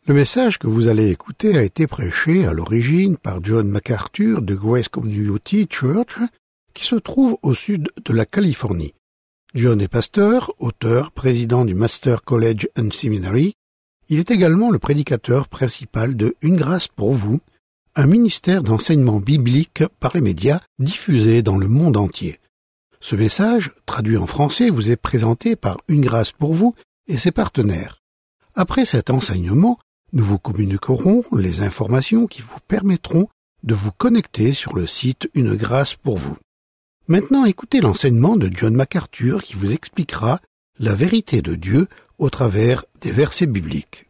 Le message que vous allez écouter a été prêché à l'origine par John MacArthur de Grace Community Church, qui se trouve au sud de la Californie. John est pasteur, auteur, président du Master College and Seminary. Il est également le prédicateur principal de Une grâce pour vous, un ministère d'enseignement biblique par les médias diffusé dans le monde entier. Ce message, traduit en français, vous est présenté par Une grâce pour vous et ses partenaires. Après cet enseignement, nous vous communiquerons les informations qui vous permettront de vous connecter sur le site Une grâce pour vous. Maintenant, écoutez l'enseignement de John MacArthur qui vous expliquera la vérité de Dieu au travers des versets bibliques.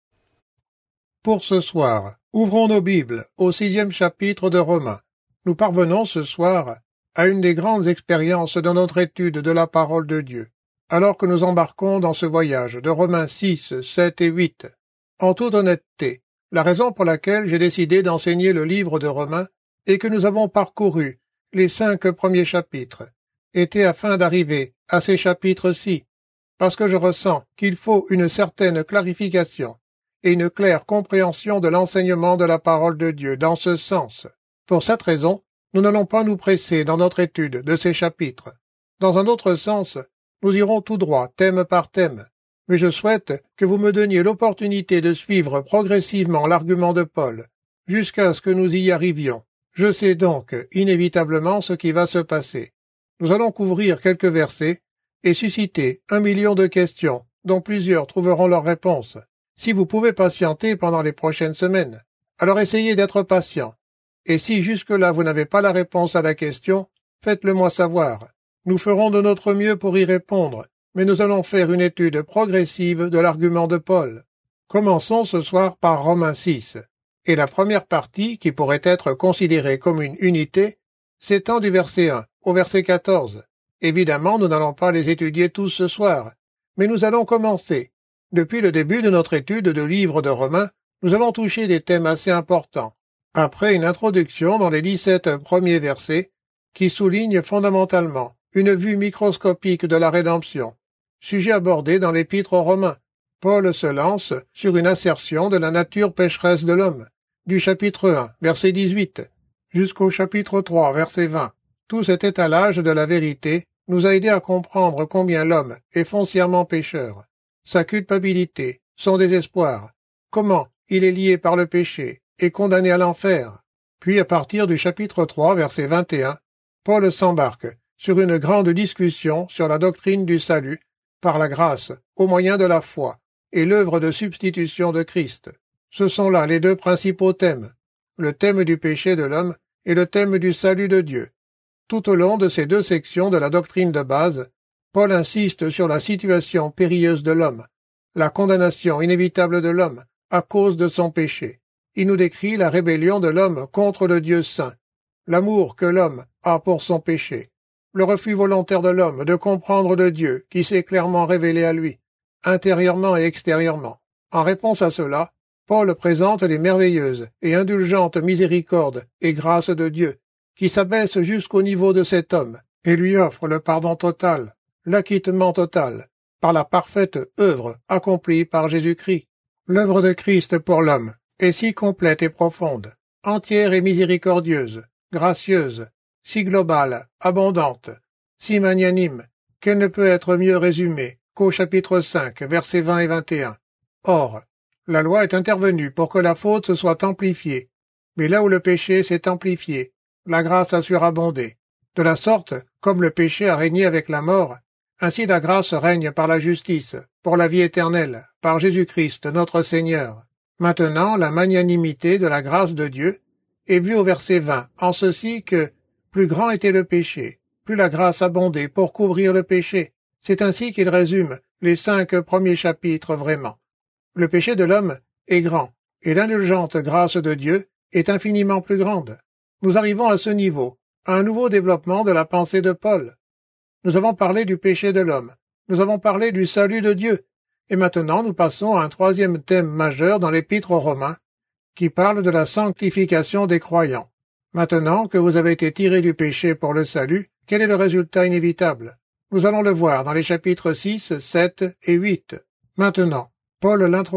Pour ce soir, ouvrons nos Bibles au 6e chapitre de Romains. Nous parvenons ce soir à une des grandes expériences de notre étude de la parole de Dieu, alors que nous embarquons dans ce voyage de Romains 6, 7 et 8. En toute honnêteté, la raison pour laquelle j'ai décidé d'enseigner le livre de Romains et que nous avons parcouru les 5 premiers chapitres était afin d'arriver à ces chapitres-ci, parce que je ressens qu'il faut une certaine clarification et une claire compréhension de l'enseignement de la parole de Dieu dans ce sens. Pour cette raison, nous n'allons pas nous presser dans notre étude de ces chapitres. Dans un autre sens, nous irons tout droit, thème par thème. Mais je souhaite que vous me donniez l'opportunité de suivre progressivement l'argument de Paul, jusqu'à ce que nous y arrivions. Je sais donc inévitablement ce qui va se passer. Nous allons couvrir quelques versets et susciter 1 million de questions, dont plusieurs trouveront leur réponse. Si vous pouvez patienter pendant les prochaines semaines, alors essayez d'être patient. Et si jusque-là vous n'avez pas la réponse à la question, faites-le moi savoir. Nous ferons de notre mieux pour y répondre, mais nous allons faire une étude progressive de l'argument de Paul. Commençons ce soir par Romains 6, et la première partie, qui pourrait être considérée comme une unité, s'étend du verset 1 au verset 14. Évidemment, nous n'allons pas les étudier tous ce soir, mais nous allons commencer. Depuis le début de notre étude de livre de Romains, nous avons touché des thèmes assez importants. Après une introduction dans les 17 premiers versets, qui soulignent fondamentalement une vue microscopique de la rédemption, sujet abordé dans l'épître aux Romains, Paul se lance sur une assertion de la nature pécheresse de l'homme, du chapitre 1, verset 18, jusqu'au chapitre 3, verset 20. Tout cet étalage de la vérité nous a aidé à comprendre combien l'homme est foncièrement pécheur, sa culpabilité, son désespoir, comment il est lié par le péché et condamné à l'enfer. Puis à partir du chapitre 3, verset 21, Paul s'embarque sur une grande discussion sur la doctrine du salut par la grâce, au moyen de la foi, et l'œuvre de substitution de Christ. Ce sont là les 2 principaux thèmes, le thème du péché de l'homme et le thème du salut de Dieu. Tout au long de ces 2 sections de la doctrine de base, Paul insiste sur la situation périlleuse de l'homme, la condamnation inévitable de l'homme à cause de son péché. Il nous décrit la rébellion de l'homme contre le Dieu saint, l'amour que l'homme a pour son péché, le refus volontaire de l'homme de comprendre de Dieu qui s'est clairement révélé à lui, intérieurement et extérieurement. En réponse à cela, Paul présente les merveilleuses et indulgentes miséricordes et grâces de Dieu, qui s'abaissent jusqu'au niveau de cet homme et lui offre le pardon total, l'acquittement total, par la parfaite œuvre accomplie par Jésus-Christ. L'œuvre de Christ pour l'homme est si complète et profonde, entière et miséricordieuse, gracieuse, si globale, abondante, si magnanime, qu'elle ne peut être mieux résumée qu'au chapitre 5, versets 20 et 21. Or, la loi est intervenue pour que la faute soit amplifiée, mais là où le péché s'est amplifié, la grâce a surabondé. De la sorte, comme le péché a régné avec la mort, ainsi la grâce règne par la justice, pour la vie éternelle, par Jésus-Christ notre Seigneur. Maintenant, la magnanimité de la grâce de Dieu est vue au verset 20, en ceci que plus grand était le péché, plus la grâce abondait pour couvrir le péché. C'est ainsi qu'il résume les 5 premiers chapitres vraiment. Le péché de l'homme est grand, et l'indulgente grâce de Dieu est infiniment plus grande. Nous arrivons à ce niveau, à un nouveau développement de la pensée de Paul. Nous avons parlé du péché de l'homme, nous avons parlé du salut de Dieu, et maintenant nous passons à un 3e thème majeur dans l'épître aux Romains, qui parle de la sanctification des croyants. Maintenant que vous avez été tirés du péché pour le salut, quel est le résultat inévitable? Nous allons le voir dans les chapitres 6, 7 et 8. Maintenant, Paul l'introduit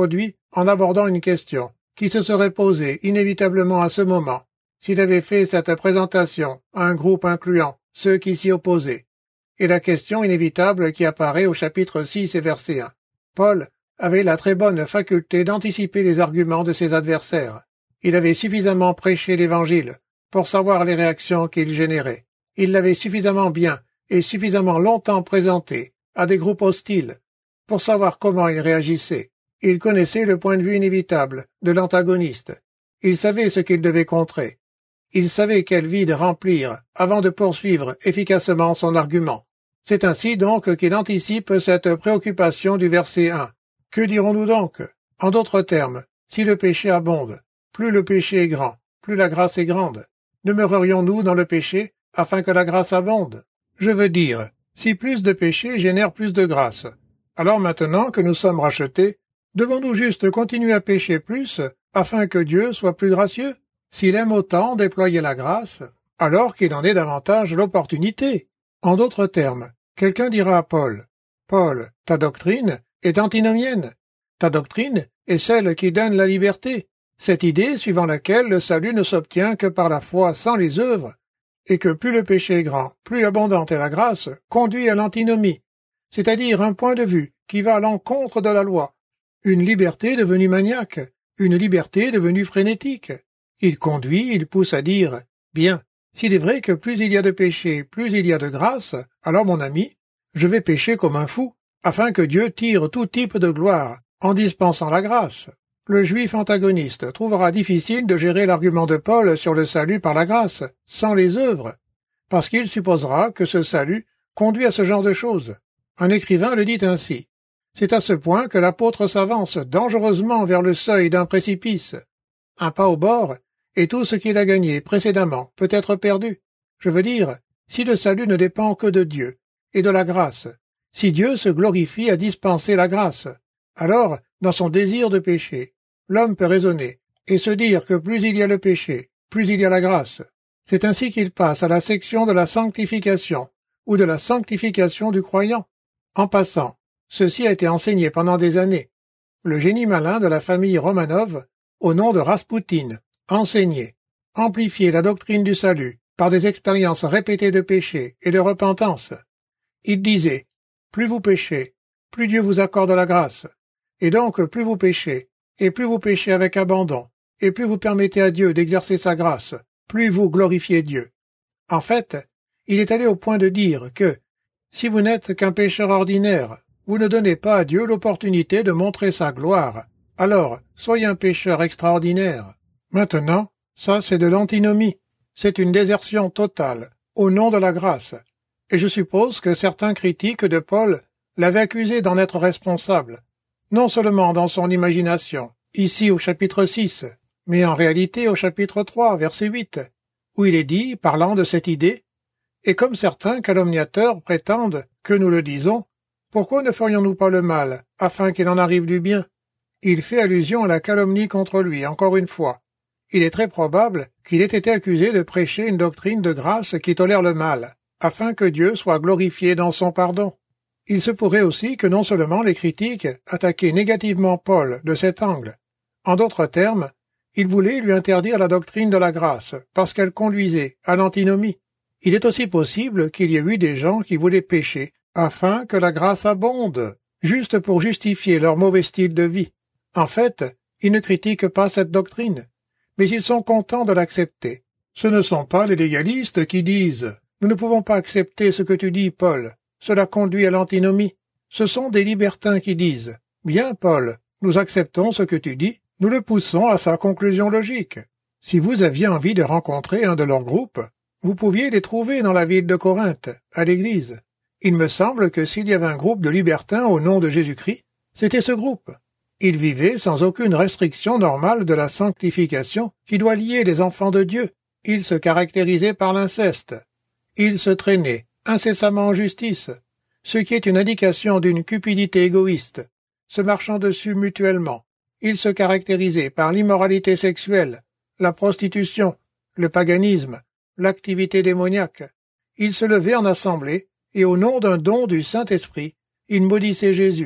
en abordant une question qui se serait posée inévitablement à ce moment s'il avait fait cette présentation à un groupe incluant ceux qui s'y opposaient, et la question inévitable qui apparaît au chapitre 6 et verset 1. Paul avait la très bonne faculté d'anticiper les arguments de ses adversaires. Il avait suffisamment prêché l'Évangile pour savoir les réactions qu'il générait. Il l'avait suffisamment bien et suffisamment longtemps présenté à des groupes hostiles pour savoir comment ils réagissaient. Il connaissait le point de vue inévitable de l'antagoniste. Il savait ce qu'il devait contrer. Il savait quel vide remplir avant de poursuivre efficacement son argument. C'est ainsi donc qu'il anticipe cette préoccupation du verset 1. Que dirons-nous donc? En d'autres termes, si le péché abonde, plus le péché est grand, plus la grâce est grande. Demeurerions-nous dans le péché afin que la grâce abonde? Je veux dire, si plus de péché génère plus de grâce, alors maintenant que nous sommes rachetés, devons-nous juste continuer à pécher plus afin que Dieu soit plus gracieux? S'il aime autant déployer la grâce, alors qu'il en ait davantage l'opportunité. En d'autres termes, quelqu'un dira à Paul, « Paul, ta doctrine est antinomienne. Ta doctrine est celle qui donne la liberté, cette idée suivant laquelle le salut ne s'obtient que par la foi sans les œuvres, et que plus le péché est grand, plus abondante est la grâce, conduit à l'antinomie, c'est-à-dire un point de vue qui va à l'encontre de la loi, une liberté devenue maniaque, une liberté devenue frénétique. Il conduit, il pousse à dire, « Bien, s'il est vrai que plus il y a de péché, plus il y a de grâce, alors mon ami, je vais pécher comme un fou, afin que Dieu tire tout type de gloire en dispensant la grâce. » Le juif antagoniste trouvera difficile de gérer l'argument de Paul sur le salut par la grâce, sans les œuvres, parce qu'il supposera que ce salut conduit à ce genre de choses. Un écrivain le dit ainsi. C'est à ce point que l'apôtre s'avance dangereusement vers le seuil d'un précipice. Un pas au bord, et tout ce qu'il a gagné précédemment peut être perdu. Je veux dire, si le salut ne dépend que de Dieu et de la grâce, si Dieu se glorifie à dispenser la grâce, alors, dans son désir de péché, l'homme peut raisonner et se dire que plus il y a le péché, plus il y a la grâce. C'est ainsi qu'il passe à la section de la sanctification ou de la sanctification du croyant. En passant, ceci a été enseigné pendant des années. Le génie malin de la famille Romanov, au nom de Raspoutine, enseignait, amplifiait la doctrine du salut par des expériences répétées de péché et de repentance. Il disait, plus vous péchez, plus Dieu vous accorde la grâce. Et donc, plus vous péchez, et plus vous péchez avec abandon, et plus vous permettez à Dieu d'exercer sa grâce, plus vous glorifiez Dieu. En fait, il est allé au point de dire que, si vous n'êtes qu'un pécheur ordinaire, vous ne donnez pas à Dieu l'opportunité de montrer sa gloire. Alors, soyez un pécheur extraordinaire. Maintenant, ça c'est de l'antinomie. C'est une désertion totale, au nom de la grâce. Et je suppose que certains critiques de Paul l'avaient accusé d'en être responsable. Non seulement dans son imagination, ici au chapitre 6, mais en réalité au chapitre 3, verset 8, où il est dit, parlant de cette idée, « Et comme certains calomniateurs prétendent que nous le disons, pourquoi ne ferions-nous pas le mal, afin qu'il en arrive du bien ?» Il fait allusion à la calomnie contre lui, encore une fois. Il est très probable qu'il ait été accusé de prêcher une doctrine de grâce qui tolère le mal, afin que Dieu soit glorifié dans son pardon. Il se pourrait aussi que non seulement les critiques attaquaient négativement Paul de cet angle. En d'autres termes, ils voulaient lui interdire la doctrine de la grâce, parce qu'elle conduisait à l'antinomie. Il est aussi possible qu'il y ait eu des gens qui voulaient pécher, afin que la grâce abonde, juste pour justifier leur mauvais style de vie. En fait, ils ne critiquent pas cette doctrine, mais ils sont contents de l'accepter. Ce ne sont pas les légalistes qui disent « Nous ne pouvons pas accepter ce que tu dis, Paul. Cela conduit à l'antinomie. » Ce sont des libertins qui disent « Bien, Paul, nous acceptons ce que tu dis, nous le poussons à sa conclusion logique. » Si vous aviez envie de rencontrer un de leurs groupes, vous pouviez les trouver dans la ville de Corinthe, à l'église. Il me semble que s'il y avait un groupe de libertins au nom de Jésus-Christ, c'était ce groupe. Ils vivaient sans aucune restriction normale de la sanctification qui doit lier les enfants de Dieu. Ils se caractérisaient par l'inceste. Ils se traînaient incessamment en justice, ce qui est une indication d'une cupidité égoïste, se marchant dessus mutuellement. Ils se caractérisaient par l'immoralité sexuelle, la prostitution, le paganisme, l'activité démoniaque. Ils se levaient en assemblée, et au nom d'un don du Saint-Esprit, ils maudissaient Jésus.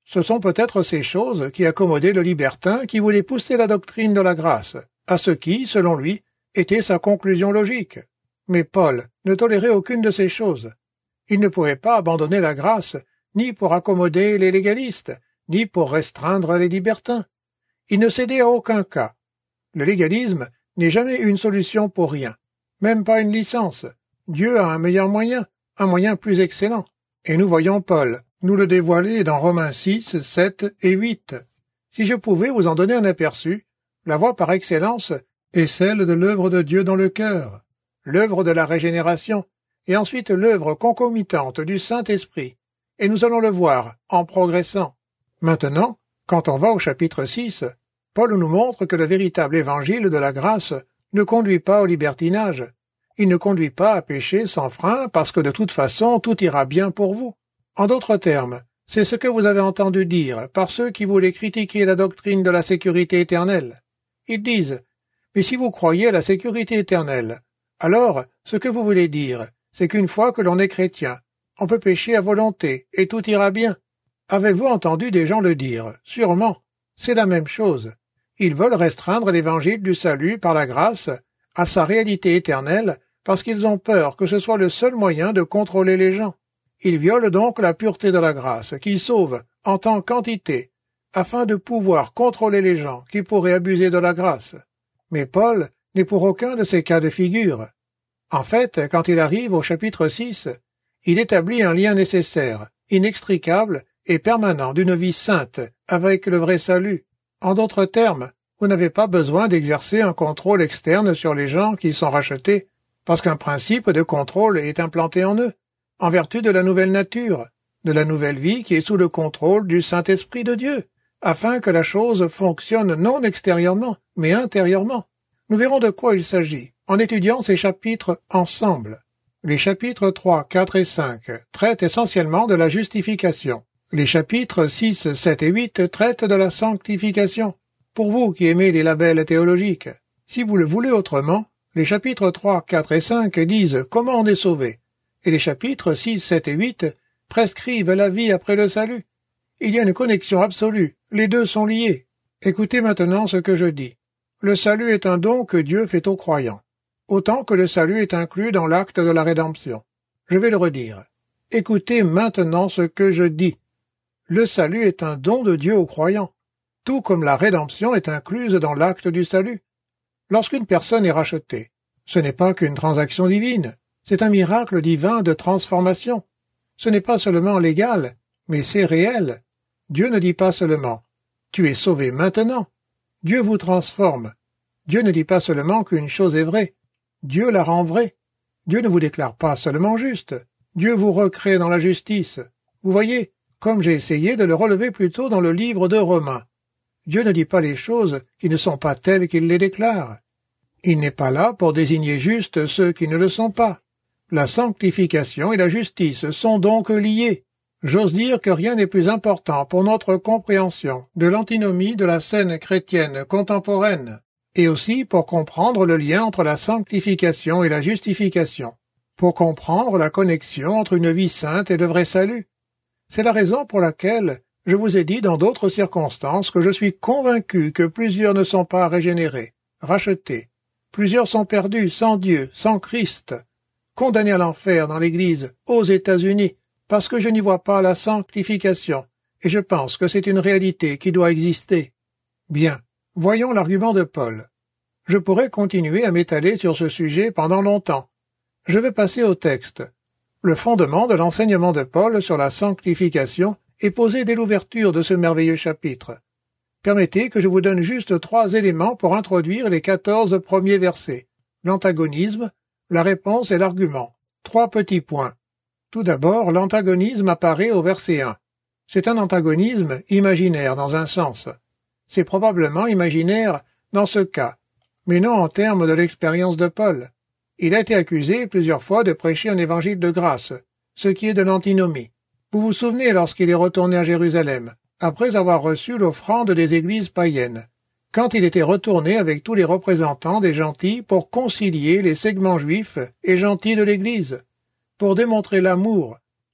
Ce sont peut-être ces choses qui accommodaient le libertin qui voulait pousser la doctrine de la grâce, à ce qui, selon lui, était sa conclusion logique. Mais Paul ne tolérait aucune de ces choses. Il ne pouvait pas abandonner la grâce, ni pour accommoder les légalistes, ni pour restreindre les libertins. Il ne cédait à aucun cas. Le légalisme n'est jamais une solution pour rien, même pas une licence. Dieu a un meilleur moyen, un moyen plus excellent. Et nous voyons Paul nous le dévoiler dans Romains 6, 7 et 8. Si je pouvais vous en donner un aperçu, la voie par excellence est celle de l'œuvre de Dieu dans le cœur, l'œuvre de la régénération, et ensuite l'œuvre concomitante du Saint-Esprit. Et nous allons le voir en progressant. Maintenant, quand on va au chapitre 6, Paul nous montre que le véritable évangile de la grâce ne conduit pas au libertinage. Il ne conduit pas à pécher sans frein parce que de toute façon tout ira bien pour vous. En d'autres termes, c'est ce que vous avez entendu dire par ceux qui voulaient critiquer la doctrine de la sécurité éternelle. Ils disent « Mais si vous croyez à la sécurité éternelle, alors ce que vous voulez dire, c'est qu'une fois que l'on est chrétien, on peut pécher à volonté et tout ira bien. » Avez-vous entendu des gens le dire? Sûrement. C'est la même chose. Ils veulent restreindre l'évangile du salut par la grâce à sa réalité éternelle parce qu'ils ont peur que ce soit le seul moyen de contrôler les gens. Ils violent donc la pureté de la grâce, qui sauve en tant qu'entité, afin de pouvoir contrôler les gens qui pourraient abuser de la grâce. Mais Paul n'est pour aucun de ces cas de figure. En fait, quand il arrive au chapitre 6, il établit un lien nécessaire, inextricable et permanent d'une vie sainte avec le vrai salut. En d'autres termes, vous n'avez pas besoin d'exercer un contrôle externe sur les gens qui sont rachetés, parce qu'un principe de contrôle est implanté en eux, en vertu de la nouvelle nature, de la nouvelle vie qui est sous le contrôle du Saint-Esprit de Dieu, afin que la chose fonctionne non extérieurement, mais intérieurement. Nous verrons de quoi il s'agit en étudiant ces chapitres ensemble. Les chapitres 3, 4 et 5 traitent essentiellement de la justification. Les chapitres 6, 7 et 8 traitent de la sanctification. Pour vous qui aimez les labels théologiques, si vous le voulez autrement, les chapitres 3, 4 et 5 disent comment on est sauvé, et les chapitres 6, 7 et 8 prescrivent la vie après le salut. Il y a une connexion absolue, les deux sont liés. Écoutez maintenant ce que je dis. Le salut est un don que Dieu fait aux croyants, autant que le salut est inclus dans l'acte de la rédemption. Je vais le redire. Écoutez maintenant ce que je dis. Le salut est un don de Dieu aux croyants, tout comme la rédemption est incluse dans l'acte du salut. Lorsqu'une personne est rachetée, ce n'est pas qu'une transaction divine, c'est un miracle divin de transformation. Ce n'est pas seulement légal, mais c'est réel. Dieu ne dit pas seulement « Tu es sauvé maintenant ». Dieu vous transforme. Dieu ne dit pas seulement qu'une chose est vraie. Dieu la rend vraie. Dieu ne vous déclare pas seulement juste. Dieu vous recrée dans la justice. Vous voyez, comme j'ai essayé de le relever plus tôt dans le livre de Romains. Dieu ne dit pas les choses qui ne sont pas telles qu'il les déclare. Il n'est pas là pour désigner juste ceux qui ne le sont pas. La sanctification et la justice sont donc liées. J'ose dire que rien n'est plus important pour notre compréhension de l'antinomie de la scène chrétienne contemporaine, et aussi pour comprendre le lien entre la sanctification et la justification, pour comprendre la connexion entre une vie sainte et le vrai salut. C'est la raison pour laquelle je vous ai dit dans d'autres circonstances que je suis convaincu que plusieurs ne sont pas régénérés, rachetés. Plusieurs sont perdus, sans Dieu, sans Christ, condamnés à l'enfer dans l'Église, aux États-Unis, parce que je n'y vois pas la sanctification, et je pense que c'est une réalité qui doit exister. Bien, voyons l'argument de Paul. Je pourrais continuer à m'étaler sur ce sujet pendant longtemps. Je vais passer au texte. Le fondement de l'enseignement de Paul sur la sanctification est posé dès l'ouverture de ce merveilleux chapitre. Permettez que je vous donne juste 3 éléments pour introduire les 14 premiers versets. L'antagonisme, la réponse et l'argument. 3 petits points. Tout d'abord, l'antagonisme apparaît au verset 1. C'est un antagonisme imaginaire dans un sens. C'est probablement imaginaire dans ce cas, mais non en termes de l'expérience de Paul. Il a été accusé plusieurs fois de prêcher un évangile de grâce, ce qui est de l'antinomie. Vous vous souvenez lorsqu'il est retourné à Jérusalem, après avoir reçu l'offrande des églises païennes, quand il était retourné avec tous les représentants des gentils pour concilier les segments juifs et gentils de l'Église, pour démontrer l'amour,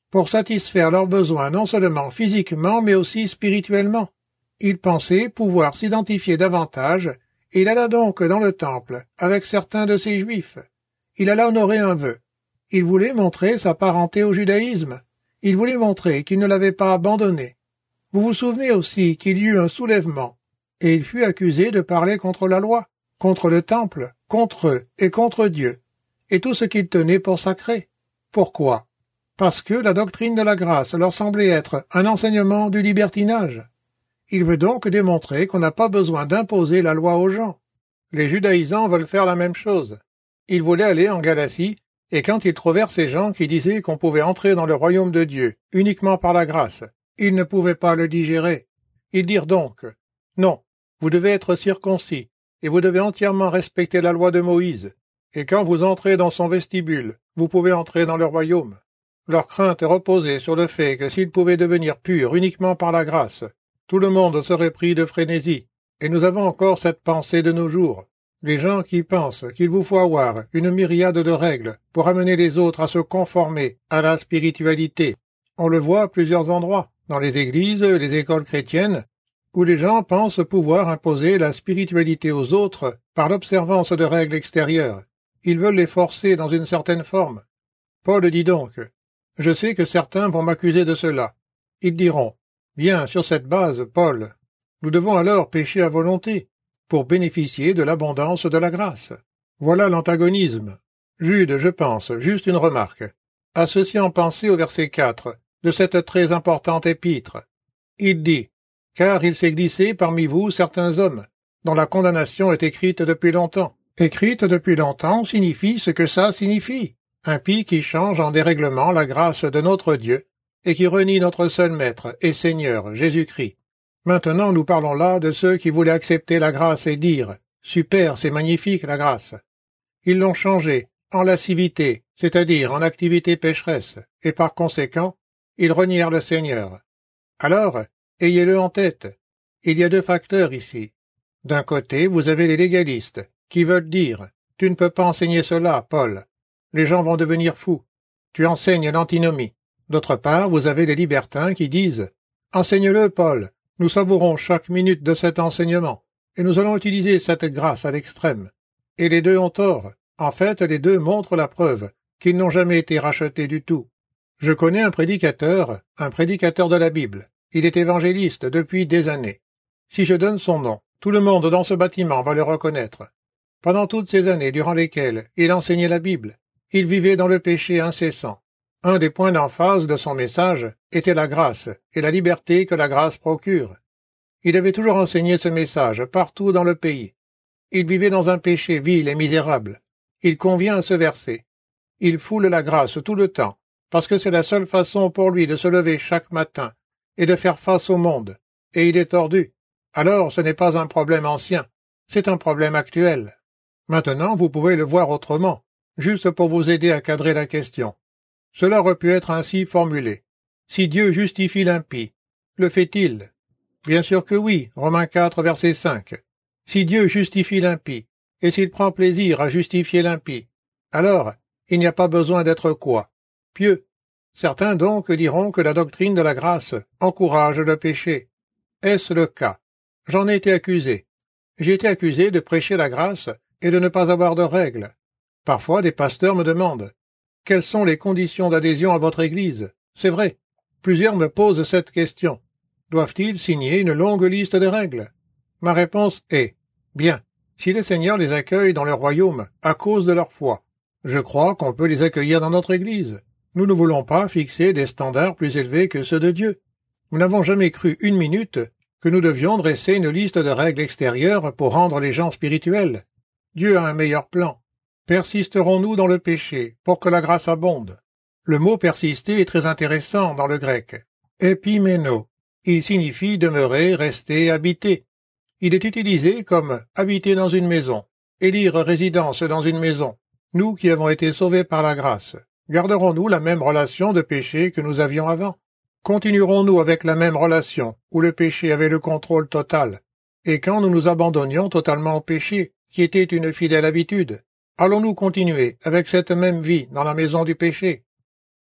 pour satisfaire leurs besoins non seulement physiquement mais aussi spirituellement. Il pensait pouvoir s'identifier davantage, et il alla donc dans le temple avec certains de ces Juifs. Il alla honorer un vœu. Il voulait montrer sa parenté au judaïsme. Il voulait montrer qu'il ne l'avait pas abandonné. Vous vous souvenez aussi qu'il y eut un soulèvement, et il fut accusé de parler contre la loi, contre le temple, contre eux et contre Dieu, et tout ce qu'il tenait pour sacré. Pourquoi? Parce que la doctrine de la grâce leur semblait être un enseignement du libertinage. Il veut donc démontrer qu'on n'a pas besoin d'imposer la loi aux gens. Les judaïsants veulent faire la même chose. Ils voulaient aller en Galatie, et quand ils trouvèrent ces gens qui disaient qu'on pouvait entrer dans le royaume de Dieu uniquement par la grâce, ils ne pouvaient pas le digérer. Ils dirent donc, « Non, vous devez être circoncis, et vous devez entièrement respecter la loi de Moïse, et quand vous entrez dans son vestibule, vous pouvez entrer dans le royaume. » Leur crainte reposait sur le fait que s'ils pouvaient devenir purs uniquement par la grâce, tout le monde serait pris de frénésie, et nous avons encore cette pensée de nos jours. Les gens qui pensent qu'il vous faut avoir une myriade de règles pour amener les autres à se conformer à la spiritualité. On le voit à plusieurs endroits, dans les églises, les écoles chrétiennes, où les gens pensent pouvoir imposer la spiritualité aux autres par l'observance de règles extérieures. Ils veulent les forcer dans une certaine forme. Paul dit donc, « Je sais que certains vont m'accuser de cela. » Ils diront, « Bien, sur cette base, Paul, nous devons alors pécher à volonté, pour bénéficier de l'abondance de la grâce. » Voilà l'antagonisme. Jude, je pense, juste une remarque, a ceci en pensée au verset 4 de cette très importante épître. Il dit, « Car il s'est glissé parmi vous certains hommes, dont la condamnation est écrite depuis longtemps. » Écrite depuis longtemps signifie ce que ça signifie. Impie qui change en dérèglement la grâce de notre Dieu, et qui renie notre seul Maître et Seigneur, Jésus-Christ. Maintenant nous parlons là de ceux qui voulaient accepter la grâce et dire « Super, c'est magnifique la grâce ». Ils l'ont changée en lascivité, c'est-à-dire en activité pécheresse, et par conséquent, ils renièrent le Seigneur. Alors, ayez-le en tête, il y a deux facteurs ici. D'un côté, vous avez les légalistes, qui veulent dire « Tu ne peux pas enseigner cela, Paul. Les gens vont devenir fous. Tu enseignes l'antinomie. » D'autre part, vous avez les libertins qui disent « Enseigne-le, Paul. Nous savourons chaque minute de cet enseignement, et nous allons utiliser cette grâce à l'extrême. » Et les deux ont tort. En fait, les deux montrent la preuve qu'ils n'ont jamais été rachetés du tout. Je connais un prédicateur de la Bible. Il est évangéliste depuis des années. Si je donne son nom, tout le monde dans ce bâtiment va le reconnaître. Pendant toutes ces années durant lesquelles il enseignait la Bible, il vivait dans le péché incessant. Un des points d'emphase de son message était la grâce et la liberté que la grâce procure. Il avait toujours enseigné ce message partout dans le pays. Il vivait dans un péché vil et misérable. Il convient à ce verset. Il foule la grâce tout le temps, parce que c'est la seule façon pour lui de se lever chaque matin et de faire face au monde, et il est tordu. Alors ce n'est pas un problème ancien, c'est un problème actuel. Maintenant vous pouvez le voir autrement, juste pour vous aider à cadrer la question. Cela aurait pu être ainsi formulé. Si Dieu justifie l'impie, le fait-il? Bien sûr que oui, Romains 4, verset 5. Si Dieu justifie l'impie, et s'il prend plaisir à justifier l'impie, alors il n'y a pas besoin d'être quoi? Pieux. Certains donc diront que la doctrine de la grâce encourage le péché. Est-ce le cas? J'en ai été accusé. J'ai été accusé de prêcher la grâce et de ne pas avoir de règles. Parfois des pasteurs me demandent « Quelles sont les conditions d'adhésion à votre Église ?» C'est vrai. Plusieurs me posent cette question. Doivent-ils signer une longue liste de règles? Ma réponse est « Bien, si le Seigneur les accueille dans le royaume à cause de leur foi, je crois qu'on peut les accueillir dans notre Église. Nous ne voulons pas fixer des standards plus élevés que ceux de Dieu. Nous n'avons jamais cru une minute que nous devions dresser une liste de règles extérieures pour rendre les gens spirituels. Dieu a un meilleur plan. Persisterons-nous dans le péché pour que la grâce abonde? Le mot persister est très intéressant dans le grec. Epimeno. Il signifie demeurer, rester, habiter. Il est utilisé comme habiter dans une maison, élire résidence dans une maison. Nous qui avons été sauvés par la grâce, garderons-nous la même relation de péché que nous avions avant? Continuerons-nous avec la même relation où le péché avait le contrôle total? Et quand nous nous abandonnions totalement au péché, qui était une fidèle habitude, allons-nous continuer avec cette même vie dans la maison du péché?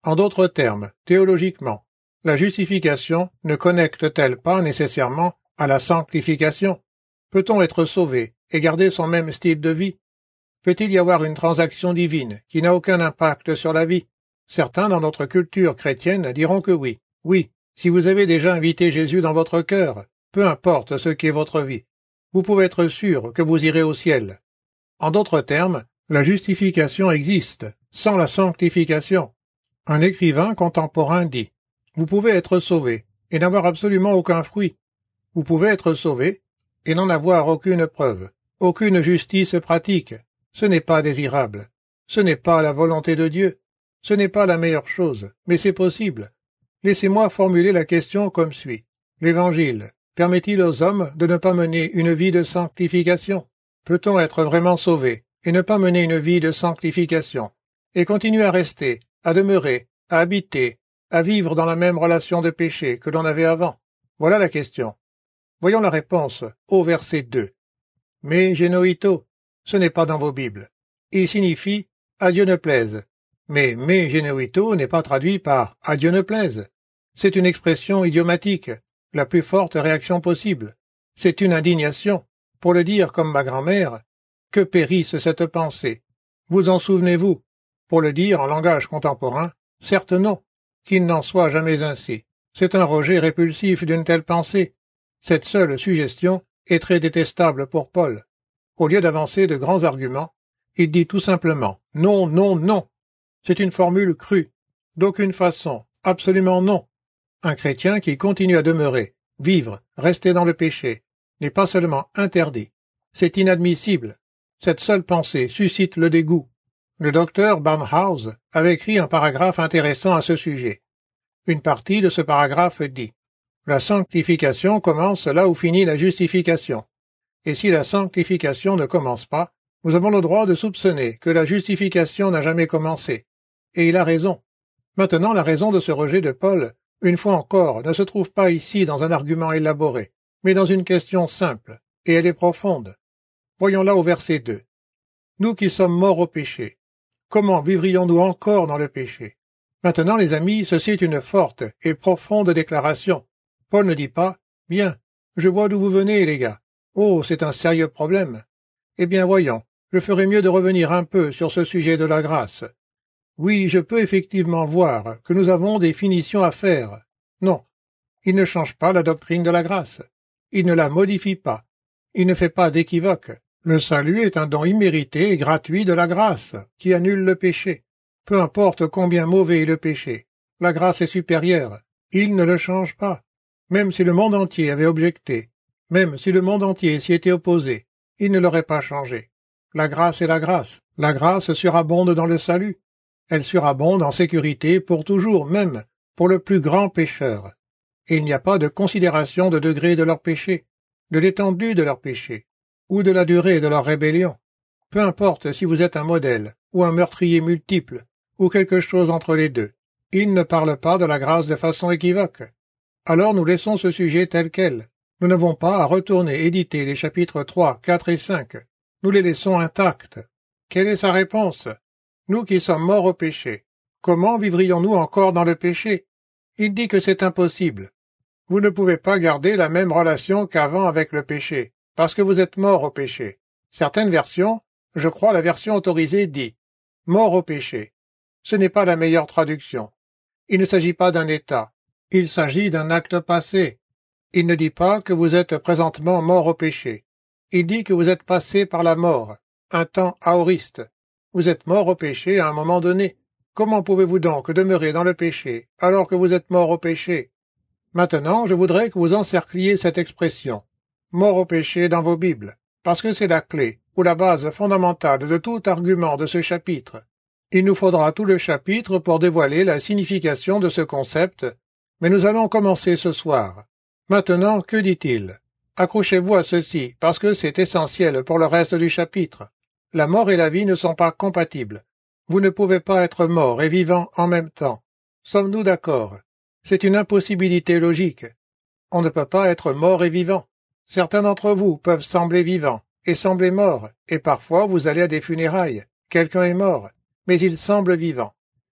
En d'autres termes, théologiquement, la justification ne connecte-t-elle pas nécessairement à la sanctification? Peut-on être sauvé et garder son même style de vie? Peut-il y avoir une transaction divine qui n'a aucun impact sur la vie? Certains dans notre culture chrétienne diront que oui. Oui, si vous avez déjà invité Jésus dans votre cœur, peu importe ce qu'est votre vie, vous pouvez être sûr que vous irez au ciel. En d'autres termes, la justification existe, sans la sanctification. Un écrivain contemporain dit « Vous pouvez être sauvé et n'avoir absolument aucun fruit. Vous pouvez être sauvé et n'en avoir aucune preuve, aucune justice pratique. Ce n'est pas désirable. Ce n'est pas la volonté de Dieu. Ce n'est pas la meilleure chose, mais c'est possible. Laissez-moi formuler la question comme suit. L'Évangile permet-il aux hommes de ne pas mener une vie de sanctification? Peut-on être vraiment sauvé et ne pas mener une vie de sanctification et continuer à rester, à demeurer, à habiter, à vivre dans la même relation de péché que l'on avait avant? Voilà la question. Voyons la réponse au verset 2. Mais genoito, ce n'est pas dans vos Bibles. Il signifie « à Dieu ne plaise ». Mais « me genoito » n'est pas traduit par « à Dieu ne plaise ». C'est une expression idiomatique, la plus forte réaction possible. C'est une indignation. Pour le dire comme ma grand-mère, que périsse cette pensée. Vous en souvenez-vous? Pour le dire en langage contemporain, certes non, qu'il n'en soit jamais ainsi. C'est un rejet répulsif d'une telle pensée. Cette seule suggestion est très détestable pour Paul. Au lieu d'avancer de grands arguments, il dit tout simplement « non, non, non ». C'est une formule crue. D'aucune façon, absolument non. Un chrétien qui continue à demeurer, vivre, rester dans le péché, n'est pas seulement interdit, c'est inadmissible. Cette seule pensée suscite le dégoût. Le docteur Barnhouse avait écrit un paragraphe intéressant à ce sujet. Une partie de ce paragraphe dit « La sanctification commence là où finit la justification. Et si la sanctification ne commence pas, nous avons le droit de soupçonner que la justification n'a jamais commencé. » Et il a raison. Maintenant, la raison de ce rejet de Paul, une fois encore, ne se trouve pas ici dans un argument élaboré, mais dans une question simple, et elle est profonde. Voyons-la au verset 2. Nous qui sommes morts au péché, comment vivrions-nous encore dans le péché? Maintenant, les amis, ceci est une forte et profonde déclaration. Paul ne dit pas « Bien, je vois d'où vous venez, les gars. Oh, c'est un sérieux problème. Eh bien, voyons, je ferais mieux de revenir un peu sur ce sujet de la grâce. Oui, je peux effectivement voir que nous avons des finitions à faire. Non, il ne change pas la doctrine de la grâce. Il ne la modifie pas. Il ne fait pas d'équivoque. Le salut est un don immérité et gratuit de la grâce, qui annule le péché. Peu importe combien mauvais est le péché, la grâce est supérieure. Il ne le change pas. Même si le monde entier avait objecté, même si le monde entier s'y était opposé, il ne l'aurait pas changé. La grâce est la grâce. La grâce surabonde dans le salut. Elle surabonde en sécurité pour toujours, même pour le plus grand pécheur. Et il n'y a pas de considération de degré de leur péché, de l'étendue de leur péché, ou de la durée de leur rébellion. Peu importe si vous êtes un modèle, ou un meurtrier multiple, ou quelque chose entre les deux. Il ne parle pas de la grâce de façon équivoque. Alors nous laissons ce sujet tel quel. Nous n'avons pas à retourner éditer les chapitres 3, 4 et 5. Nous les laissons intacts. Quelle est sa réponse? Nous qui sommes morts au péché, comment vivrions-nous encore dans le péché? Il dit que c'est impossible. Vous ne pouvez pas garder la même relation qu'avant avec le péché, parce que vous êtes morts au péché. Certaines versions, je crois la version autorisée dit « mort au péché ». Ce n'est pas la meilleure traduction. Il ne s'agit pas d'un état. Il s'agit d'un acte passé. Il ne dit pas que vous êtes présentement mort au péché. Il dit que vous êtes passé par la mort, un temps aoriste. Vous êtes mort au péché à un moment donné. Comment pouvez-vous donc demeurer dans le péché alors que vous êtes mort au péché? Maintenant, je voudrais que vous encercliez cette expression « mort au péché » dans vos Bibles, parce que c'est la clé ou la base fondamentale de tout argument de ce chapitre. Il nous faudra tout le chapitre pour dévoiler la signification de ce concept, mais nous allons commencer ce soir. Maintenant, que dit-il? Accrochez-vous à ceci, parce que c'est essentiel pour le reste du chapitre. La mort et la vie ne sont pas compatibles. Vous ne pouvez pas être mort et vivant en même temps. Sommes-nous d'accord? C'est une impossibilité logique. On ne peut pas être mort et vivant. Certains d'entre vous peuvent sembler vivants et sembler morts, et parfois vous allez à des funérailles. Quelqu'un est mort, mais il semble vivant.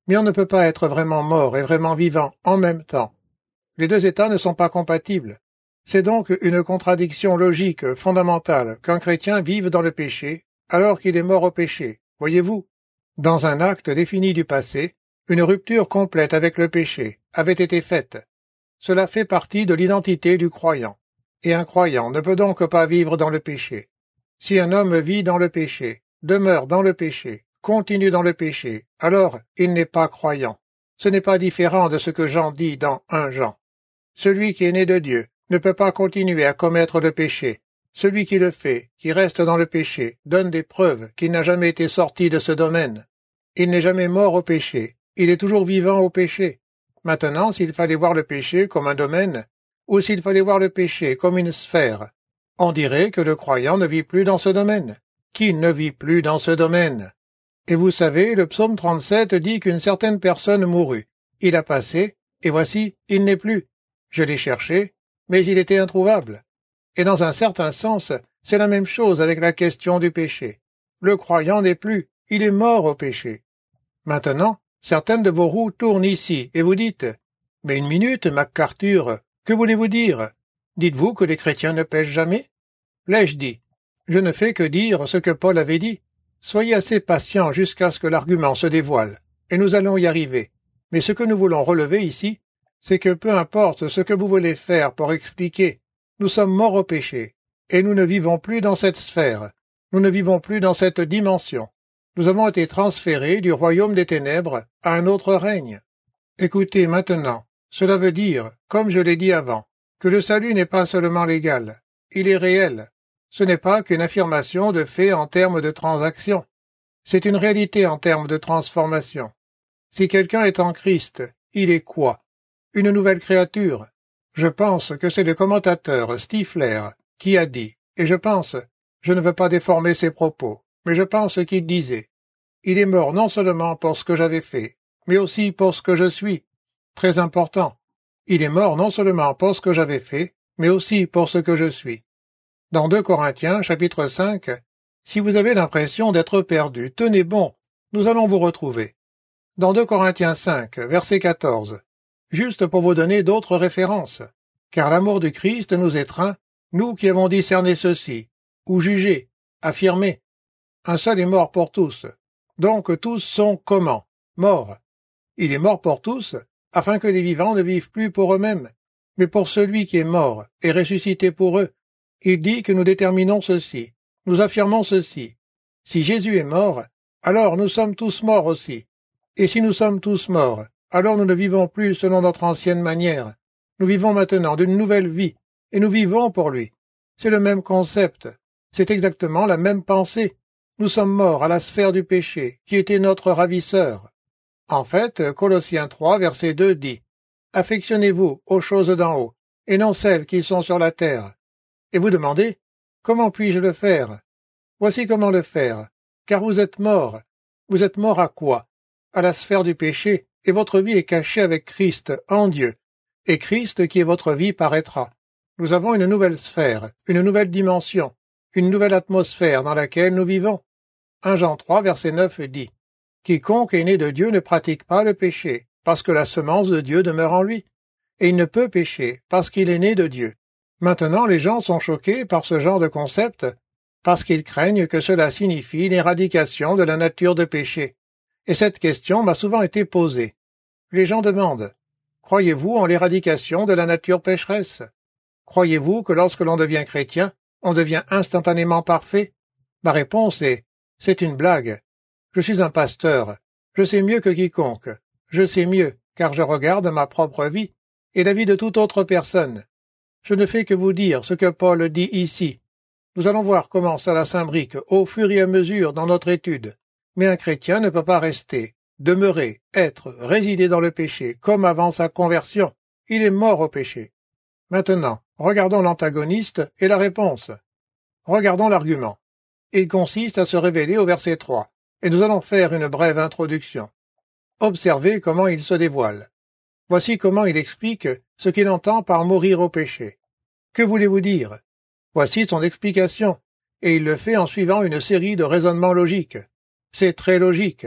Mais on ne peut pas être vraiment mort et vraiment vivant en même temps. Les deux états ne sont pas compatibles. C'est donc une contradiction logique fondamentale qu'un chrétien vive dans le péché alors qu'il est mort au péché. Voyez-vous, dans un acte défini du passé, une rupture complète avec le péché avait été faite. Cela fait partie de l'identité du croyant. Et un croyant ne peut donc pas vivre dans le péché. Si un homme vit dans le péché, demeure dans le péché, continue dans le péché, alors il n'est pas croyant. Ce n'est pas différent de ce que Jean dit dans 1 Jean. Celui qui est né de Dieu ne peut pas continuer à commettre le péché. Celui qui le fait, qui reste dans le péché, donne des preuves qu'il n'a jamais été sorti de ce domaine. Il n'est jamais mort au péché, il est toujours vivant au péché. Maintenant, s'il fallait voir le péché comme un domaine, ou s'il fallait voir le péché comme une sphère, on dirait que le croyant ne vit plus dans ce domaine. Qui ne vit plus dans ce domaine? Et vous savez, le psaume 37 dit qu'une certaine personne mourut. Il a passé, et voici, il n'est plus. Je l'ai cherché, mais il était introuvable. Et dans un certain sens, c'est la même chose avec la question du péché. Le croyant n'est plus, il est mort au péché. Maintenant, certaines de vos roues tournent ici, et vous dites « Mais une minute, MacArthur, que voulez-vous dire? Dites-vous que les chrétiens ne pêchent jamais ?» L'ai-je dit? Je ne fais que dire ce que Paul avait dit. Soyez assez patient jusqu'à ce que l'argument se dévoile, et nous allons y arriver. Mais ce que nous voulons relever ici, c'est que peu importe ce que vous voulez faire pour expliquer, nous sommes morts au péché, et nous ne vivons plus dans cette sphère, nous ne vivons plus dans cette dimension. Nous avons été transférés du royaume des ténèbres à un autre règne. Écoutez maintenant, cela veut dire, comme je l'ai dit avant, que le salut n'est pas seulement légal, il est réel. Ce n'est pas qu'une affirmation de fait en termes de transaction. C'est une réalité en termes de transformation. Si quelqu'un est en Christ, il est quoi? Une nouvelle créature. Je pense que c'est le commentateur Stifler qui a dit, et je ne veux pas déformer ses propos, mais je pense qu'il disait, il est mort non seulement pour ce que j'avais fait, mais aussi pour ce que je suis. Très important. Il est mort non seulement pour ce que j'avais fait, mais aussi pour ce que je suis. Dans 2 Corinthiens, chapitre 5, si vous avez l'impression d'être perdu, tenez bon, nous allons vous retrouver. Dans 2 Corinthiens 5, verset 14, juste pour vous donner d'autres références, car l'amour du Christ nous étreint, nous qui avons discerné ceci, ou jugé, affirmé. Un seul est mort pour tous. Donc tous sont comment? Morts. Il est mort pour tous, afin que les vivants ne vivent plus pour eux-mêmes, mais pour celui qui est mort et ressuscité pour eux. Il dit que nous déterminons ceci, nous affirmons ceci. Si Jésus est mort, alors nous sommes tous morts aussi. Et si nous sommes tous morts, alors nous ne vivons plus selon notre ancienne manière. Nous vivons maintenant d'une nouvelle vie, et nous vivons pour lui. C'est le même concept, c'est exactement la même pensée. Nous sommes morts à la sphère du péché, qui était notre ravisseur. En fait, Colossiens 3, verset 2 dit « Affectionnez-vous aux choses d'en haut, et non celles qui sont sur la terre. » Et vous demandez « Comment puis-je le faire ?» Voici comment le faire, car vous êtes morts. Vous êtes morts à quoi? À la sphère du péché, et votre vie est cachée avec Christ en Dieu, et Christ qui est votre vie paraîtra. Nous avons une nouvelle sphère, une nouvelle dimension, une nouvelle atmosphère dans laquelle nous vivons. 1 Jean 3, verset 9 dit « Quiconque est né de Dieu ne pratique pas le péché, parce que la semence de Dieu demeure en lui, et il ne peut pécher, parce qu'il est né de Dieu. » Maintenant, les gens sont choqués par ce genre de concept, parce qu'ils craignent que cela signifie l'éradication de la nature de péché. Et cette question m'a souvent été posée. Les gens demandent « Croyez-vous en l'éradication de la nature pécheresse? Croyez-vous que lorsque l'on devient chrétien, on devient instantanément parfait? » Ma réponse est « C'est une blague. Je suis un pasteur. Je sais mieux que quiconque. Je sais mieux, car je regarde ma propre vie et la vie de toute autre personne. Je ne fais que vous dire ce que Paul dit ici. Nous allons voir comment cela s'imbrique au fur et à mesure dans notre étude. Mais un chrétien ne peut pas rester, demeurer, être, résider dans le péché comme avant sa conversion. Il est mort au péché. Maintenant, regardons l'antagoniste et la réponse. Regardons l'argument. Il consiste à se révéler au verset 3, et nous allons faire une brève introduction. Observez comment il se dévoile. Voici comment il explique ce qu'il entend par mourir au péché. Que voulez-vous dire? Voici son explication, et il le fait en suivant une série de raisonnements logiques. C'est très logique.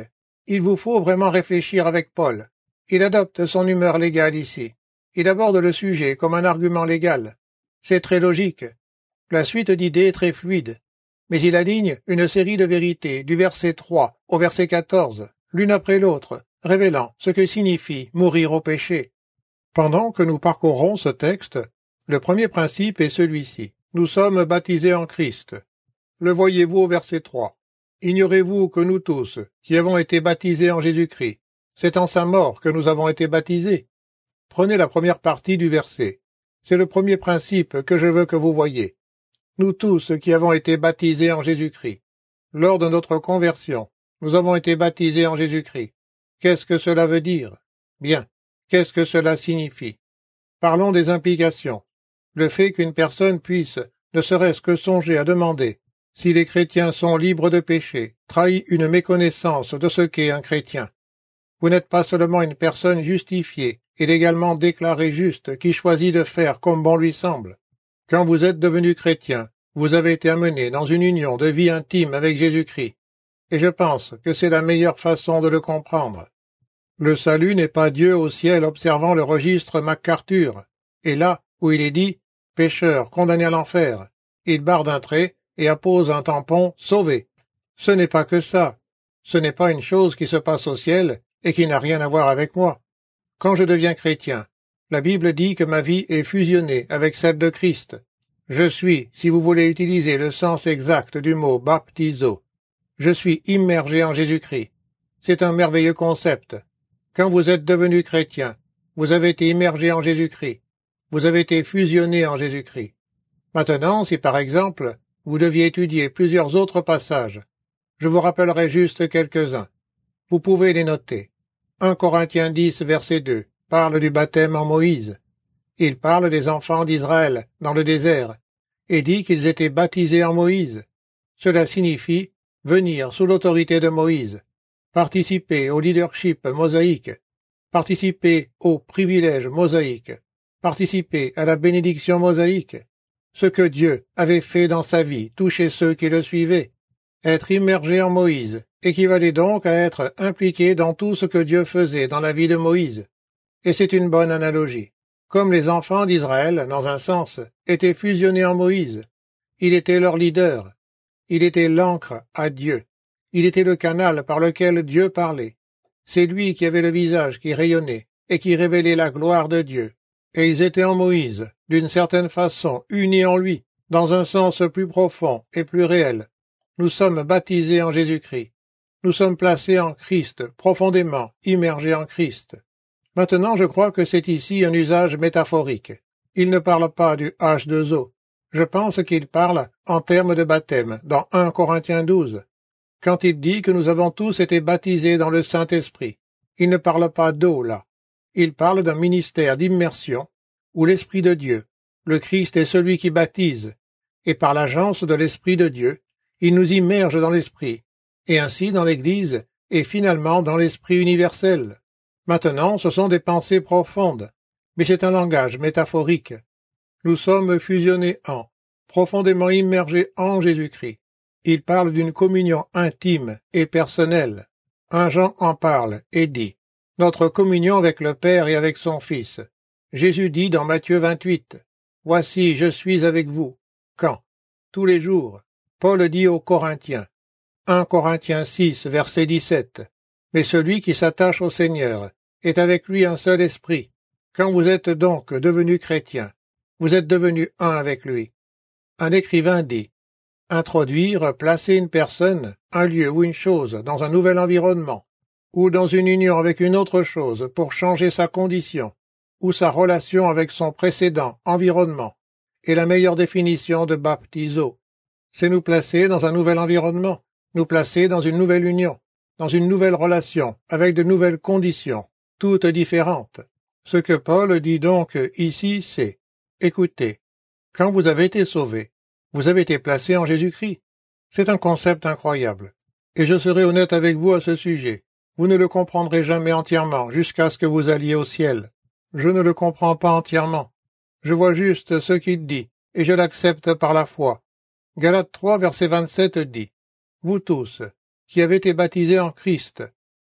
Il vous faut vraiment réfléchir avec Paul. Il adopte son humeur légale ici. Il aborde le sujet comme un argument légal. C'est très logique. La suite d'idées est très fluide. Mais il aligne une série de vérités du verset 3 au verset 14, l'une après l'autre, révélant ce que signifie mourir au péché. Pendant que nous parcourons ce texte, le premier principe est celui-ci. Nous sommes baptisés en Christ. Le voyez-vous au verset 3. Ignorez-vous que nous tous, qui avons été baptisés en Jésus-Christ, c'est en sa mort que nous avons été baptisés? Prenez la première partie du verset. C'est le premier principe que je veux que vous voyiez. Nous tous qui avons été baptisés en Jésus-Christ. Lors de notre conversion, nous avons été baptisés en Jésus-Christ. Qu'est-ce que cela veut dire? Bien. Qu'est-ce que cela signifie? Parlons des implications. Le fait qu'une personne puisse, ne serait-ce que songer à demander si les chrétiens sont libres de péché, trahit une méconnaissance de ce qu'est un chrétien. Vous n'êtes pas seulement une personne justifiée et légalement déclarée juste qui choisit de faire comme bon lui semble. Quand vous êtes devenu chrétien, vous avez été amené dans une union de vie intime avec Jésus-Christ. Et je pense que c'est la meilleure façon de le comprendre. Le salut n'est pas Dieu au ciel observant le registre MacArthur, et là où il est dit « pécheur condamné à l'enfer », il barre d'un trait et appose un tampon « sauvé ». Ce n'est pas que ça. Ce n'est pas une chose qui se passe au ciel et qui n'a rien à voir avec moi. Quand je deviens chrétien, la Bible dit que ma vie est fusionnée avec celle de Christ. Je suis, si vous voulez utiliser le sens exact du mot baptizo, je suis immergé en Jésus-Christ. C'est un merveilleux concept. Quand vous êtes devenu chrétien, vous avez été immergé en Jésus-Christ. Vous avez été fusionné en Jésus-Christ. Maintenant, si par exemple, vous deviez étudier plusieurs autres passages, je vous rappellerai juste quelques-uns. Vous pouvez les noter. 1 Corinthiens 10, verset 2, parle du baptême en Moïse. Il parle des enfants d'Israël dans le désert et dit qu'ils étaient baptisés en Moïse. Cela signifie venir sous l'autorité de Moïse, participer au leadership mosaïque, participer au privilège mosaïque, participer à la bénédiction mosaïque. Ce que Dieu avait fait dans sa vie touchait ceux qui le suivaient. Être immergé en Moïse équivalait donc à être impliqué dans tout ce que Dieu faisait dans la vie de Moïse. Et c'est une bonne analogie. Comme les enfants d'Israël, dans un sens, étaient fusionnés en Moïse. Il était leur leader. Il était l'encre à Dieu. Il était le canal par lequel Dieu parlait. C'est lui qui avait le visage qui rayonnait et qui révélait la gloire de Dieu. Et ils étaient en Moïse, d'une certaine façon, unis en lui, dans un sens plus profond et plus réel. Nous sommes baptisés en Jésus-Christ. Nous sommes placés en Christ, profondément immergés en Christ. Maintenant, je crois que c'est ici un usage métaphorique. Il ne parle pas du H2O. Je pense qu'il parle en termes de baptême, dans 1 Corinthiens 12. Quand il dit que nous avons tous été baptisés dans le Saint-Esprit, il ne parle pas d'eau là. Il parle d'un ministère d'immersion où l'Esprit de Dieu, le Christ est celui qui baptise, et par l'agence de l'Esprit de Dieu, il nous immerge dans l'Esprit, et ainsi dans l'Église, et finalement dans l'Esprit universel. Maintenant, ce sont des pensées profondes, mais c'est un langage métaphorique. Nous sommes fusionnés en, profondément immergés en Jésus-Christ. Il parle d'une communion intime et personnelle. 1 Jean en parle et dit « Notre communion avec le Père et avec son Fils ». Jésus dit dans Matthieu 28 « Voici, je suis avec vous. » Quand? Tous les jours. Paul dit aux Corinthiens. 1 Corinthiens 6, verset 17. « Mais celui qui s'attache au Seigneur est avec lui un seul esprit. » Quand vous êtes donc devenu chrétien, vous êtes devenu un avec lui. Un écrivain dit « Introduire, placer une personne, un lieu ou une chose dans un nouvel environnement, ou dans une union avec une autre chose pour changer sa condition, ou sa relation avec son précédent environnement, est la meilleure définition de baptizo. C'est nous placer dans un nouvel environnement, nous placer dans une nouvelle union, dans une nouvelle relation, avec de nouvelles conditions, toutes différentes. Ce que Paul dit donc ici, c'est « Écoutez, quand vous avez été sauvés, vous avez été placés en Jésus-Christ. » C'est un concept incroyable. Et je serai honnête avec vous à ce sujet. Vous ne le comprendrez jamais entièrement jusqu'à ce que vous alliez au ciel. Je ne le comprends pas entièrement. Je vois juste ce qu'il dit, et je l'accepte par la foi. Galates 3, verset 27 dit « Vous tous, qui avez été baptisés en Christ,